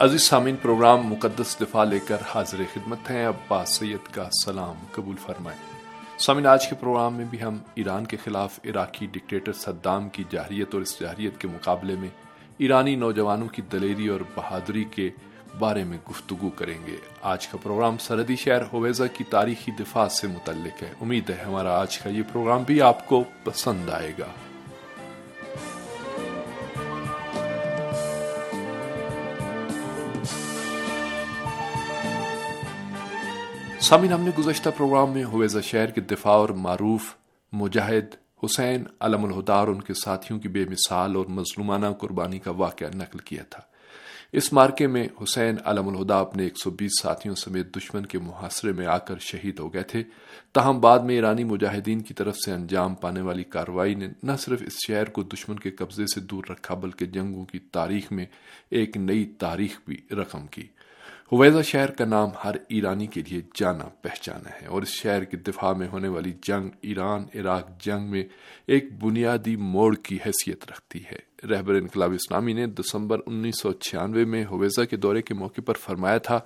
عزیز سامعین، پروگرام مقدس دفاع لے کر حاضر خدمت ہیں۔ عباس سید کا سلام قبول فرمائیں۔ سامعین، آج کے پروگرام میں بھی ہم ایران کے خلاف عراقی ڈکٹیٹر صدام کی جارحیت اور اس جارحیت کے مقابلے میں ایرانی نوجوانوں کی دلیری اور بہادری کے بارے میں گفتگو کریں گے۔ آج کا پروگرام سرحدی شہر ہویزہ کی تاریخی دفاع سے متعلق ہے۔ امید ہے ہمارا آج کا یہ پروگرام بھی آپ کو پسند آئے گا۔ سامعین، ہم نے گزشتہ پروگرام میں ہویزہ شہر کے دفاع اور معروف مجاہد حسین علم الہدی اور ان کے ساتھیوں کی بے مثال اور مظلومانہ قربانی کا واقعہ نقل کیا تھا۔ اس مارکے میں حسین علم الہدی اپنے 120 ساتھیوں سمیت دشمن کے محاصرے میں آ کر شہید ہو گئے تھے۔ تاہم بعد میں ایرانی مجاہدین کی طرف سے انجام پانے والی کارروائی نے نہ صرف اس شہر کو دشمن کے قبضے سے دور رکھا بلکہ جنگوں کی تاریخ میں ایک نئی تاریخ بھی رقم کی۔ ہویزہ شہر کا نام ہر ایرانی کے لیے جانا پہچانا ہے، اور اس شہر کے دفاع میں ہونے والی جنگ ایران عراق جنگ میں ایک بنیادی موڑ کی حیثیت رکھتی ہے۔ رہبر انقلاب اسلامی نے دسمبر 1996 میں ہویزہ کے دورے کے موقع پر فرمایا تھا،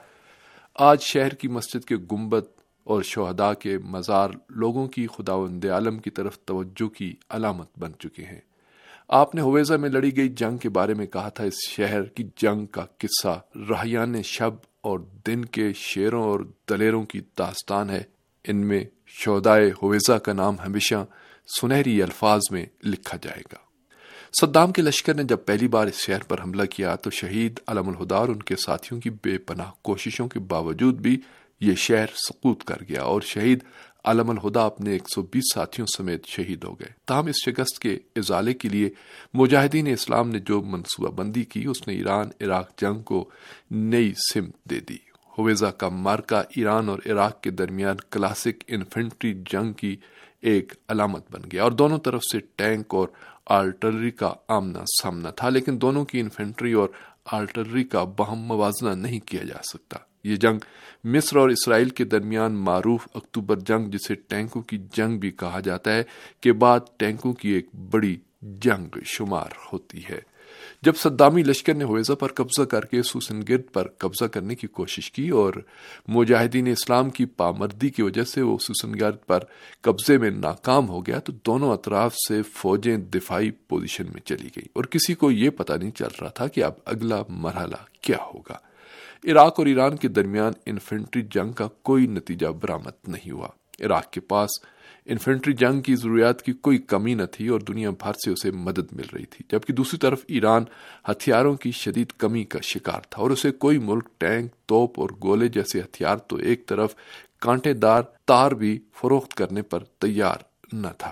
آج شہر کی مسجد کے گنبد اور شہداء کے مزار لوگوں کی خداوند عالم کی طرف توجہ کی علامت بن چکے ہیں۔ آپ نے ہویزہ میں لڑی گئی جنگ کے بارے میں کہا تھا، اس شہر کی جنگ کا قصہ رہیان شب اور دن کے شیروں اور دلیروں کی داستان ہے۔ ان میں شہدائے ہویزہ کا نام ہمیشہ سنہری الفاظ میں لکھا جائے گا۔ صدام کے لشکر نے جب پہلی بار اس شہر پر حملہ کیا تو شہید علم الہدی اور ان کے ساتھیوں کی بے پناہ کوششوں کے باوجود بھی یہ شہر سقوط کر گیا اور شہید علم الہدی اپنے 120 ساتھیوں سمیت شہید ہو گئے۔ تاہم اس شکست کے ازالے کے لیے مجاہدین اسلام نے جو منصوبہ بندی کی، اس نے ایران عراق جنگ کو نئی سمت دے دی۔ ہویزہ کا مارکا ایران اور عراق کے درمیان کلاسک انفنٹری جنگ کی ایک علامت بن گیا، اور دونوں طرف سے ٹینک اور آرٹلری کا آمنا سامنا تھا، لیکن دونوں کی انفنٹری اور آرٹلری کا باہم موازنہ نہیں کیا جا سکتا۔ یہ جنگ مصر اور اسرائیل کے درمیان معروف اکتوبر جنگ، جسے ٹینکوں کی جنگ بھی کہا جاتا ہے، کے بعد ٹینکوں کی ایک بڑی جنگ شمار ہوتی ہے۔ جب صدامی لشکر نے ہویزہ پر قبضہ کر کے سوسنگرد پر قبضہ کرنے کی کوشش کی اور مجاہدین اسلام کی پامردی کی وجہ سے وہ سوسنگرد پر قبضے میں ناکام ہو گیا، تو دونوں اطراف سے فوجیں دفاعی پوزیشن میں چلی گئی اور کسی کو یہ پتہ نہیں چل رہا تھا کہ اب اگلا مرحلہ کیا ہوگا۔ عراق اور ایران کے درمیان انفنٹری جنگ کا کوئی نتیجہ برآمد نہیں ہوا۔ عراق کے پاس انفنٹری جنگ کی ضروریات کی کوئی کمی نہ تھی اور دنیا بھر سے اسے مدد مل رہی تھی، جبکہ دوسری طرف ایران ہتھیاروں کی شدید کمی کا شکار تھا اور اسے کوئی ملک ٹینک، توپ اور گولے جیسے ہتھیار تو ایک طرف کانٹے دار تار بھی فروخت کرنے پر تیار نہ تھا۔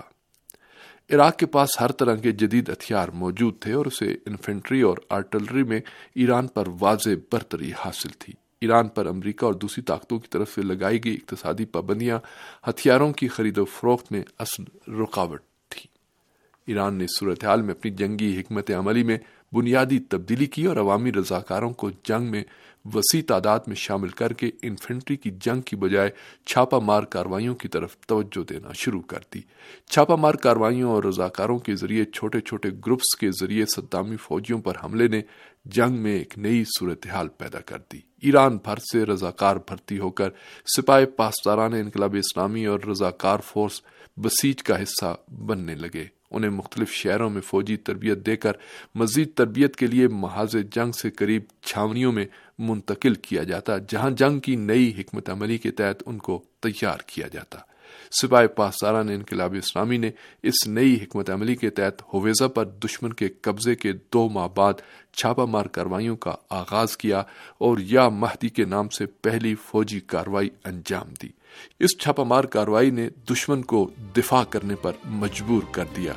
عراق کے پاس ہر طرح کے جدید ہتھیار موجود تھے اور اسے انفنٹری اور آرٹلری میں ایران پر واضح برتری حاصل تھی۔ ایران پر امریکہ اور دوسری طاقتوں کی طرف سے لگائی گئی اقتصادی پابندیاں ہتھیاروں کی خرید و فروخت میں اصل رکاوٹ تھی۔ ایران نے اس صورتحال میں اپنی جنگی حکمت عملی میں بنیادی تبدیلی کی اور عوامی رضاکاروں کو جنگ میں وسیع تعداد میں شامل کر کے انفنٹری کی جنگ کی بجائے چھاپہ مار کارروائیوں کی طرف توجہ دینا شروع کر دی۔ چھاپہ مار کارروائیوں اور رضاکاروں کے ذریعے چھوٹے چھوٹے گروپس کے ذریعے صدامی فوجیوں پر حملے نے جنگ میں ایک نئی صورتحال پیدا کر دی۔ ایران بھر سے رضاکار بھرتی ہو کر سپاہ پاسداران انقلاب اسلامی اور رضاکار فورس بسیج کا حصہ بننے لگے۔ انہیں مختلف شہروں میں فوجی تربیت دے کر مزید تربیت کے لیے محاذ جنگ سے قریب چھاونیوں میں منتقل کیا جاتا، جہاں جنگ کی نئی حکمت عملی کے تحت ان کو تیار کیا جاتا۔ سپاہ پاسداران انقلاب اسلامی نے اس نئی حکمت عملی کے تحت ہویزہ پر دشمن کے قبضے کے 2 ماہ بعد چھاپہ مار کارروائیوں کا آغاز کیا اور یا مہدی کے نام سے پہلی فوجی کارروائی انجام دی۔ اس چھاپہ مار کارروائی نے دشمن کو دفاع کرنے پر مجبور کر دیا۔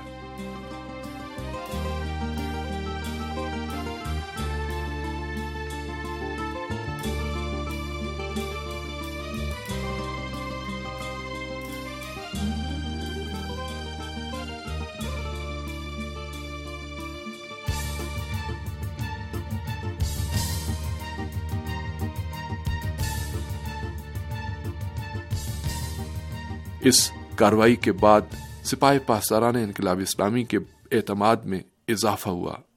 اس کارروائی کے بعد سپاہ پاسداران انقلاب اسلامی کے اعتماد میں اضافہ ہوا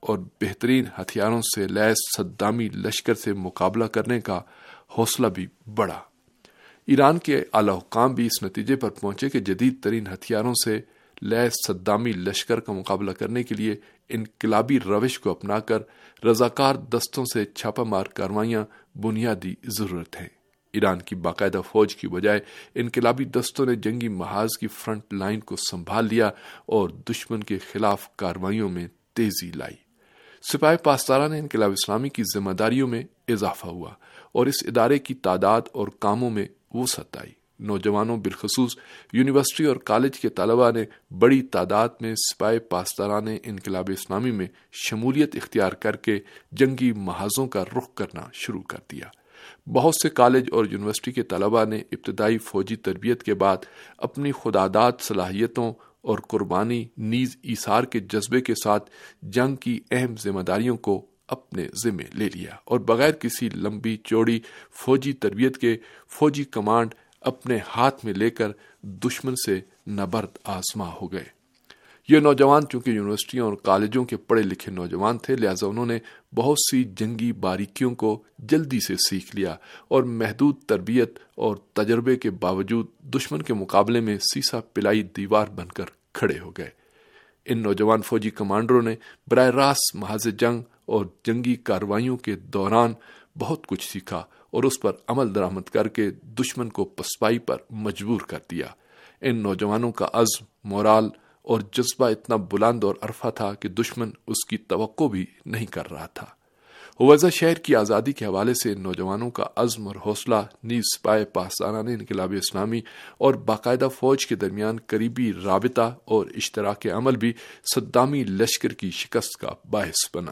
اور بہترین ہتھیاروں سے لیس صدامی لشکر سے مقابلہ کرنے کا حوصلہ بھی بڑھا۔ ایران کے اعلی حکام بھی اس نتیجے پر پہنچے کہ جدید ترین ہتھیاروں سے لیس صدامی لشکر کا مقابلہ کرنے کے لیے انقلابی روش کو اپنا کر رضاکار دستوں سے چھاپہ مار کارروائیاں بنیادی ضرورت ہیں۔ ایران کی باقاعدہ فوج کی بجائے انقلابی دستوں نے جنگی محاذ کی فرنٹ لائن کو سنبھال لیا اور دشمن کے خلاف کارروائیوں میں تیزی لائی۔ سپاہ پاسداران انقلاب اسلامی کی ذمہ داریوں میں اضافہ ہوا اور اس ادارے کی تعداد اور کاموں میں وسعت آئی۔ نوجوانوں بالخصوص یونیورسٹی اور کالج کے طلباء نے بڑی تعداد میں سپاہ پاسداران انقلاب اسلامی میں شمولیت اختیار کر کے جنگی محاذوں کا رخ کرنا شروع کر دیا۔ بہت سے کالج اور یونیورسٹی کے طلباء نے ابتدائی فوجی تربیت کے بعد اپنی خودآداد صلاحیتوں اور قربانی نیز ایثار کے جذبے کے ساتھ جنگ کی اہم ذمہ داریوں کو اپنے ذمے لے لیا اور بغیر کسی لمبی چوڑی فوجی تربیت کے فوجی کمانڈ اپنے ہاتھ میں لے کر دشمن سے نبرد آزما ہو گئے۔ یہ نوجوان چونکہ یونیورسٹیوں اور کالجوں کے پڑھے لکھے نوجوان تھے، لہذا انہوں نے بہت سی جنگی باریکیوں کو جلدی سے سیکھ لیا اور محدود تربیت اور تجربے کے باوجود دشمن کے مقابلے میں سیسا پلائی دیوار بن کر کھڑے ہو گئے۔ ان نوجوان فوجی کمانڈروں نے براہ راست محاذ جنگ اور جنگی کارروائیوں کے دوران بہت کچھ سیکھا اور اس پر عمل درآمد کر کے دشمن کو پسپائی پر مجبور کر دیا۔ ان نوجوانوں کا عزم، مورال اور جذبہ اتنا بلند اور عرفہ تھا کہ دشمن اس کی توقع بھی نہیں کر رہا تھا۔ ہویزہ شہر کی آزادی کے حوالے سے ان نوجوانوں کا عزم اور حوصلہ نیز سپاہ پاسداران انقلاب اسلامی اور باقاعدہ فوج کے درمیان قریبی رابطہ اور اشتراک عمل بھی صدامی لشکر کی شکست کا باعث بنا۔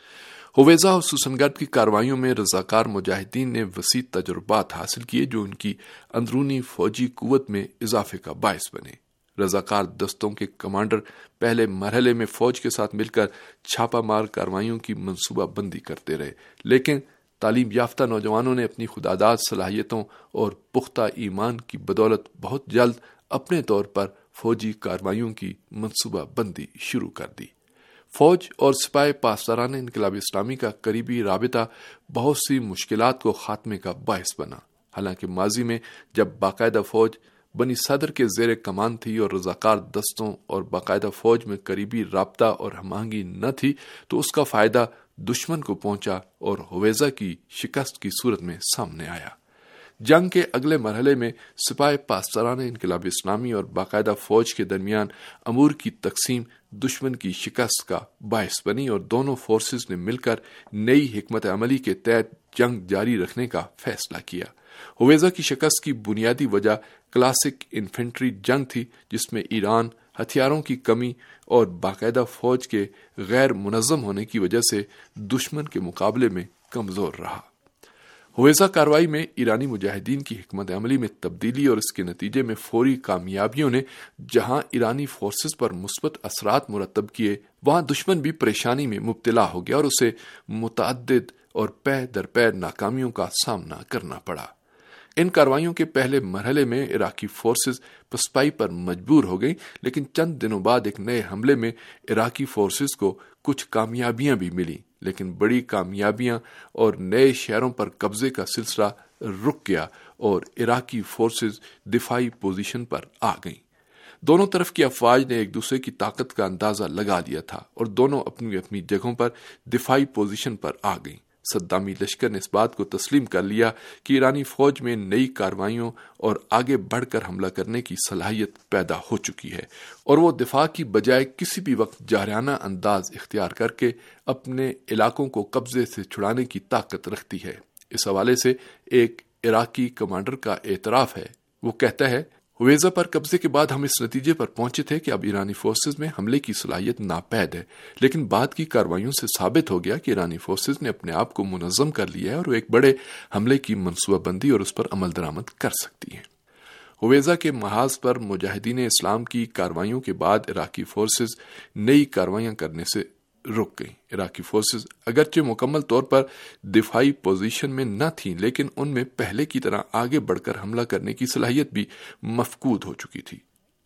ہویزہ اور سوسنگرد کی کارروائیوں میں رضاکار مجاہدین نے وسیع تجربات حاصل کیے جو ان کی اندرونی فوجی قوت میں اضافے کا باعث بنے۔ رضاکار دستوں کے کمانڈر پہلے مرحلے میں فوج کے ساتھ مل کر چھاپہ مار کارروائیوں کی منصوبہ بندی کرتے رہے، لیکن تعلیم یافتہ نوجوانوں نے اپنی خودآداد صلاحیتوں اور پختہ ایمان کی بدولت بہت جلد اپنے طور پر فوجی کارروائیوں کی منصوبہ بندی شروع کر دی۔ فوج اور سپاہ پاسداران انقلاب اسلامی کا قریبی رابطہ بہت سی مشکلات کو خاتمے کا باعث بنا۔ حالانکہ ماضی میں جب باقاعدہ فوج بنی صدر کے زیر کمان تھی اور رضاکار دستوں اور باقاعدہ فوج میں قریبی رابطہ اور ہم آہنگی نہ تھی، تو اس کا فائدہ دشمن کو پہنچا اور ہویزہ کی شکست کی صورت میں سامنے آیا۔ جنگ کے اگلے مرحلے میں سپاہ پاسداران انقلاب اسلامی اور باقاعدہ فوج کے درمیان امور کی تقسیم دشمن کی شکست کا باعث بنی اور دونوں فورسز نے مل کر نئی حکمت عملی کے تحت جنگ جاری رکھنے کا فیصلہ کیا۔ ہویزہ کی شکست کی بنیادی وجہ کلاسک انفنٹری جنگ تھی، جس میں ایران ہتھیاروں کی کمی اور باقاعدہ فوج کے غیر منظم ہونے کی وجہ سے دشمن کے مقابلے میں کمزور رہا۔ ہویزہ کارروائی میں ایرانی مجاہدین کی حکمت عملی میں تبدیلی اور اس کے نتیجے میں فوری کامیابیوں نے جہاں ایرانی فورسز پر مثبت اثرات مرتب کیے، وہاں دشمن بھی پریشانی میں مبتلا ہو گیا اور اسے متعدد اور پے در پے ناکامیوں کا سامنا کرنا پڑا۔ ان کارروائیوں کے پہلے مرحلے میں عراقی فورسز پسپائی پر مجبور ہو گئیں، لیکن چند دنوں بعد ایک نئے حملے میں عراقی فورسز کو کچھ کامیابیاں بھی ملیں، لیکن بڑی کامیابیاں اور نئے شہروں پر قبضے کا سلسلہ رک گیا اور عراقی فورسز دفاعی پوزیشن پر آ گئیں۔ دونوں طرف کی افواج نے ایک دوسرے کی طاقت کا اندازہ لگا لیا تھا اور دونوں اپنی اپنی جگہوں پر دفاعی پوزیشن پر آ گئیں۔ صدامی لشکر نے اس بات کو تسلیم کر لیا کہ ایرانی فوج میں نئی کارروائیوں اور آگے بڑھ کر حملہ کرنے کی صلاحیت پیدا ہو چکی ہے اور وہ دفاع کی بجائے کسی بھی وقت جارحانہ انداز اختیار کر کے اپنے علاقوں کو قبضے سے چھڑانے کی طاقت رکھتی ہے۔ اس حوالے سے ایک عراقی کمانڈر کا اعتراف ہے۔ وہ کہتا ہے، ہویزہ پر قبضے کے بعد ہم اس نتیجے پر پہنچے تھے کہ اب ایرانی فورسز میں حملے کی صلاحیت ناپید ہے، لیکن بعد کی کارروائیوں سے ثابت ہو گیا کہ ایرانی فورسز نے اپنے آپ کو منظم کر لیا ہے اور وہ ایک بڑے حملے کی منصوبہ بندی اور اس پر عمل درآمد کر سکتی ہیں۔ ہویزہ کے محاذ پر مجاہدین اسلام کی کارروائیوں کے بعد عراقی فورسز نئی کارروائیاں کرنے سے رک گئیں۔ عراقی فورسز اگرچہ مکمل طور پر دفاعی پوزیشن میں نہ تھیں، لیکن ان میں پہلے کی طرح آگے بڑھ کر حملہ کرنے کی صلاحیت بھی مفقود ہو چکی تھی۔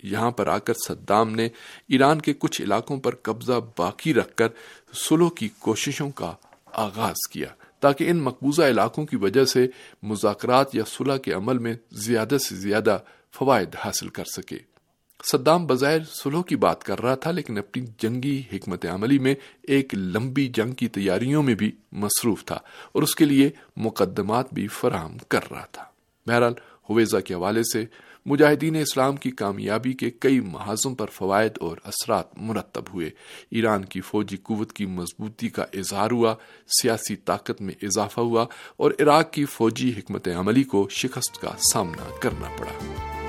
یہاں پر آ کر صدام نے ایران کے کچھ علاقوں پر قبضہ باقی رکھ کر صلح کی کوششوں کا آغاز کیا تاکہ ان مقبوضہ علاقوں کی وجہ سے مذاکرات یا صلح کے عمل میں زیادہ سے زیادہ فوائد حاصل کر سکے۔ صدام بظاہر صلح کی بات کر رہا تھا، لیکن اپنی جنگی حکمت عملی میں ایک لمبی جنگ کی تیاریوں میں بھی مصروف تھا اور اس کے لیے مقدمات بھی فراہم کر رہا تھا۔ بہرحال ہویزہ کے حوالے سے مجاہدین اسلام کی کامیابی کے کئی محاذوں پر فوائد اور اثرات مرتب ہوئے۔ ایران کی فوجی قوت کی مضبوطی کا اظہار ہوا، سیاسی طاقت میں اضافہ ہوا اور عراق کی فوجی حکمت عملی کو شکست کا سامنا کرنا پڑا۔